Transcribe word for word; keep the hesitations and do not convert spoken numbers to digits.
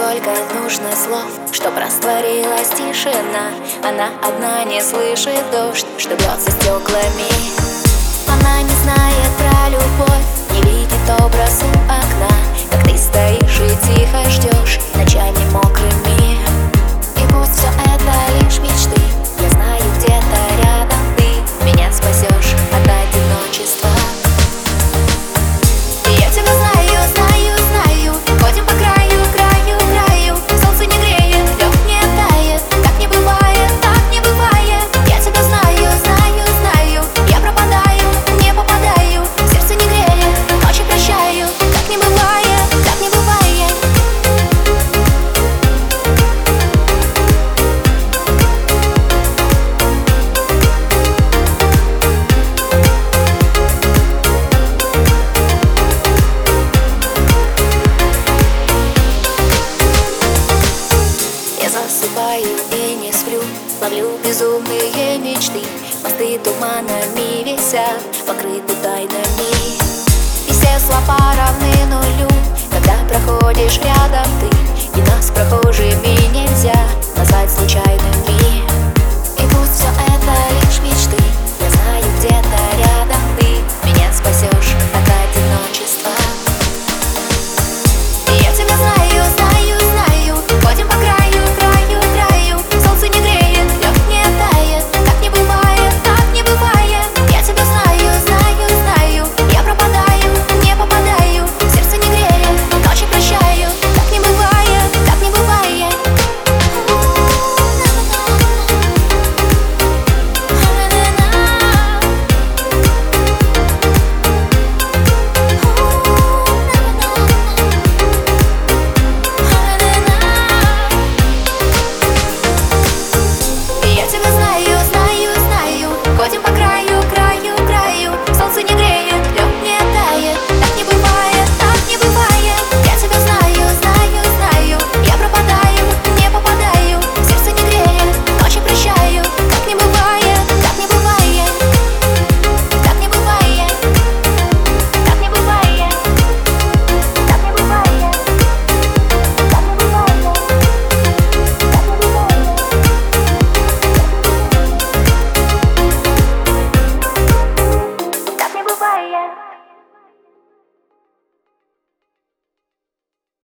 сколько нужно слов, чтоб растворилась тишина. Она одна не слышит дождь, что бьется стеклами. Она не знает про любовь, не видит образ у окна, как ты стоишь и тихо ждешь ночами мокрыми. И пусть все это лишь мечты, я знаю, где-то рядом ты меня спасешь от одиночества. И я тебя знаю, знаю, знаю, ходим по краю, краю, краю. Солнце не греет, лед не тает, так не бывает, так не бывает. Я тебя знаю, знаю, знаю, я пропадаю, не попадаю, сердце не греет, ночи прощаю, так не бывает, так не бывает. Засыпаю и не сплю, ловлю безумные мечты. Мосты туманами висят, покрыты тайнами. И все слова равны нулю, когда проходишь рядом ты. И нас, прохожими, нельзя назвать случайными.